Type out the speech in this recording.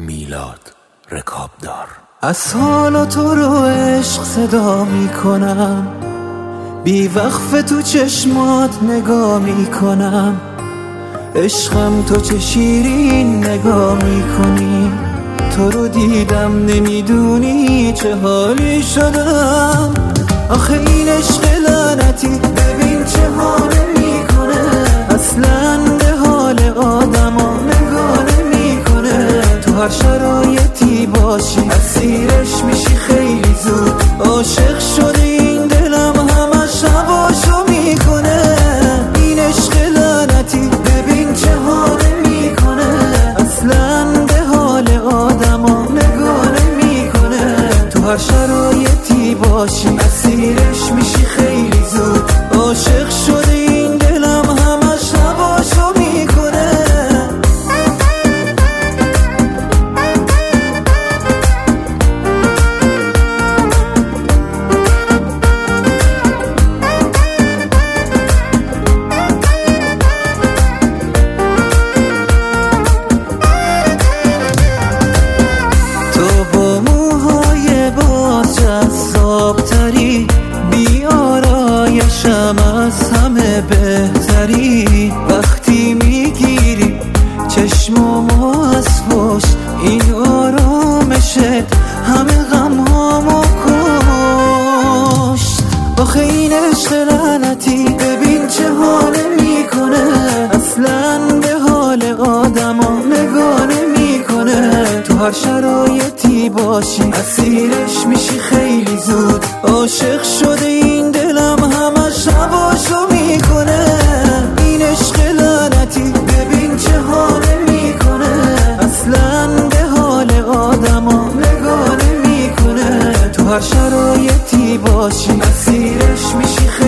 میلاد رکابدار. از حالا تو رو عشق صدا میکنم، بی وقف تو چشمات نگاه میکنم. عشقم تو چه شیرین نگاه میکنی، تو رو دیدم نمیدونی چه حالی شدم. آخه این عشق لعنتی ببین چه حاله میکنه، اصلا به حال آدما نگاه نمیکنه. تو هر شرایطی باشی اسیرش میشی خیلی زود، عاشق شده این دلم همش هواشو میکنه. این عشق لعنتی ببین چه حاله میکنه، اصلا به حال آدما نگاه نمیکنه. تو هر شرایطی باشی اسیرش میشی خیلی زود، عاشق شده این دلم همش هواشو میکنه. جذابتری بیارایشم از همه بهتری، وقتی میگیری چشمامو از پشت این آرامشت همه غمهامو کشت. آخه این عشق لعنتی ببین چه حاله میکنه، اصلا به حال آدما نگاه نمیکنه. تو هر شرایطی باشی اسیرش میشی خیلی زود، عاشق شده این دلم همش هواشو میکنه. این عشق لعنتی ببین چه حاله میکنه، اصلا به حال آدما نگاه نمیکنه. تو هر شرایطی باشی اسیرش میشی خیلی